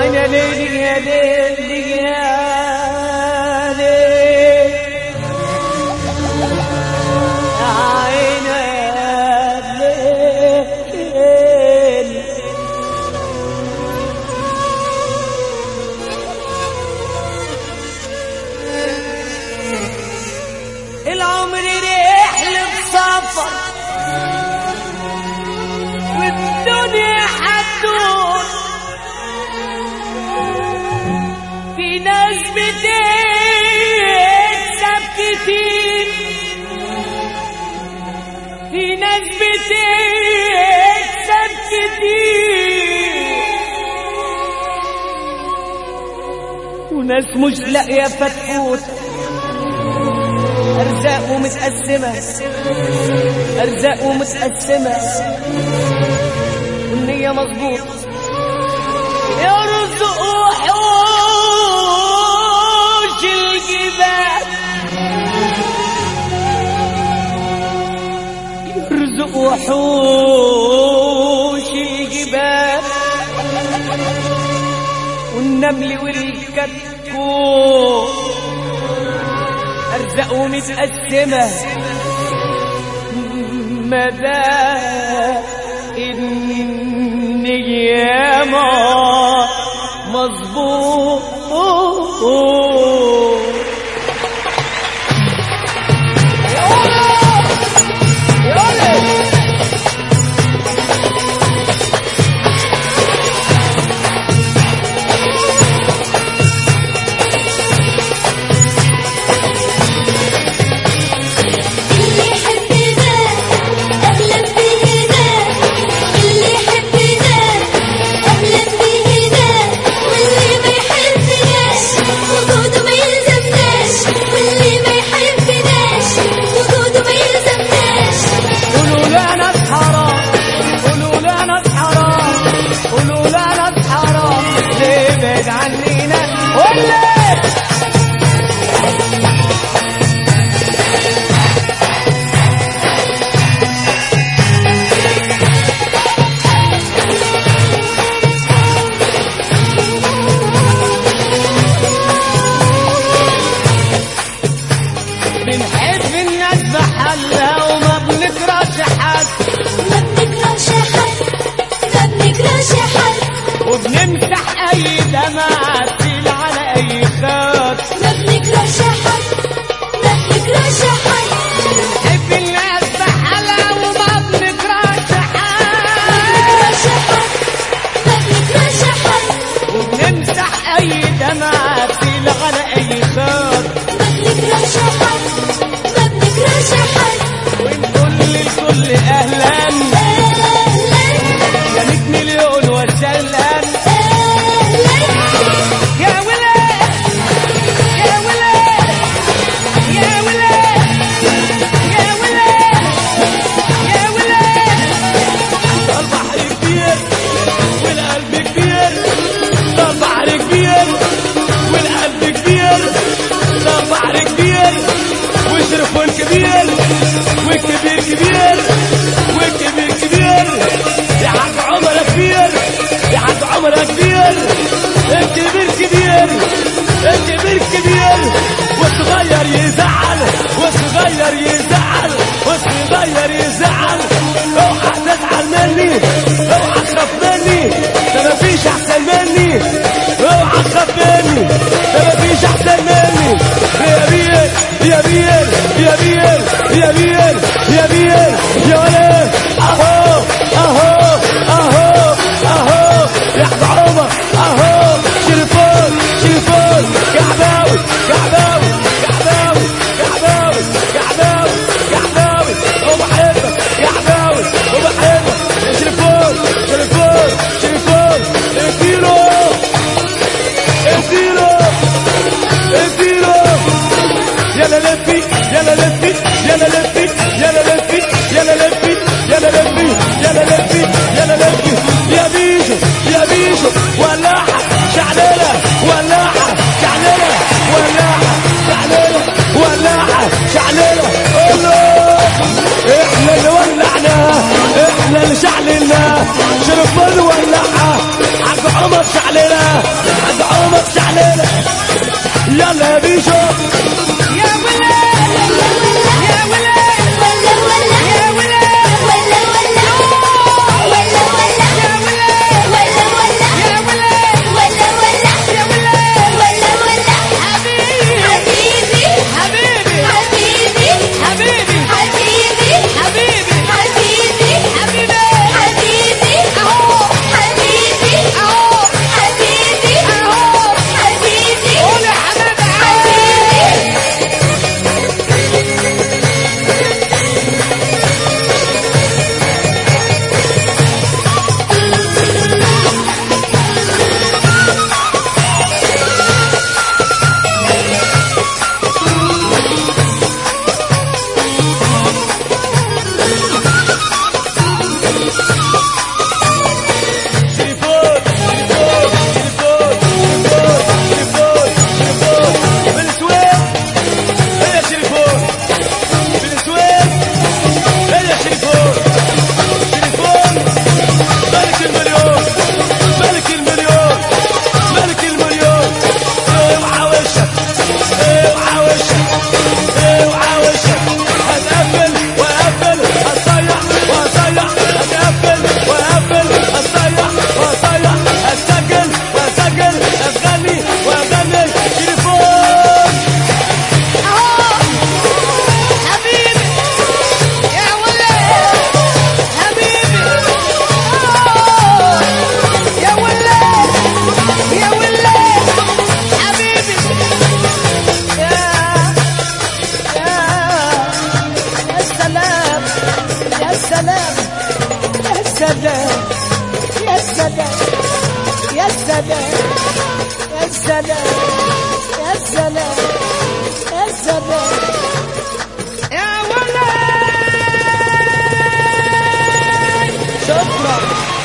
يا ليل يا ليل يا العمر رحلة بسفر والدنيا حدود، في ناس بتكسب كتير، في ناس بتكسب كتير، وناس مش لاقية فتفوت. أرزاق ومتقسمة، أرزاق ومتقسمة، والنية مظبوط. يرزق وحوش الجبال، يرزق وحوش الجبال، والنمل والكتكوت أرزاق ومتقسمة. مدى النية مظبوط. بنحب الناس بحالها وما بنكرهش حد، ما بنكرهش حد، ما بنكرهش حد، وبنمسح أي دمعة تسيل على أي خد. ما بنكرهش حد، ما بنكرهش حد، بنحب الناس بحالها وما بنكرهش حد، ما بنكرهش حد، وبنمسح أي دمعة تسيل على أي خد. ما بنكرهش حد، ما بنكرهش حد، ونقول للكل أهلا يا 100 مليون وسهلا. يا ولاد يا ولاد يا ولاد يا ولاد يا ولاد، البحر كبير والقلب كبير، البحر كبير والقلب كبير، البحر كبير والشرفون كبير والكبير كبير والكبير كبير. يا حاج عمر كبير، يا حاج عمر كبير، الكبير كبير، الكبير كبير، والصغير يزعل، والصغير يزعل، والصغير يزعل. اوعى تزعل مني، اوعى تخاف مني، ده مفيش احسن مني، اوعى تخاف مني، ده مفيش احسن مني. يا بير يا بير يا بير يا بير يا بير يا ولد، اهو اهو اهو اهو يا حاج عمر، اهو شرفون شرفون، كعباوي كعباوي كعباوي كعباوي كعباوي كعباوي، وبحبك كعباوي وبحبك يا شرفون شرفون شرفون. اديله اديله اديله، يلا لفي يلا لفي يلا لفي يلا لفي يلا لفي يلا لفي يلا لفي يلا لفي. يا بيشو يا بيشو، ولاحة شعللة، ولاحة شعللة، ولاحة شعللة، ولاحة شعللة. الله، احنا اللي ولعناه، احنا اللي شعللناه. شرفنا ولعها حاج عمر شعللة، ادعمك شعلنا يلا بيشوف يا ولاد يا ولاد ولا ولا يا ولاد ولا ولا ولا ولا يا ولاد ولا ولا يا ولاد ولا ولا يا ولاد ولا ولا حبيبي حبيبي حبيبي حبيبي حبيبي حبيبي حبيبي حبيبي حبيبي حبيبي اهو حبيبي اهو حبيبي اهو حبيبي قول يا حبيبي حبيبي تليفون تليفون تليفون تليفون تليفون بالسويد هي تليفون بالسويد هي تليفون تليفون ملك المليون ملك المليون ملك المليون اوعى وشك اوعى وشك اوعى وشك هتقفل واقفل هتصيح وهصيح هتقفل واقفل هتصيح وهصيح هسجل وهسجل هتغني واغني تليفون اهو حبيبي يا ولاد حبيبي يا ولاد يا ولاد حبيبي يا سلام يا سلام يا سلام يا سلام يا سلام يا سلام يا سلام يا سلام يا ولد شكرا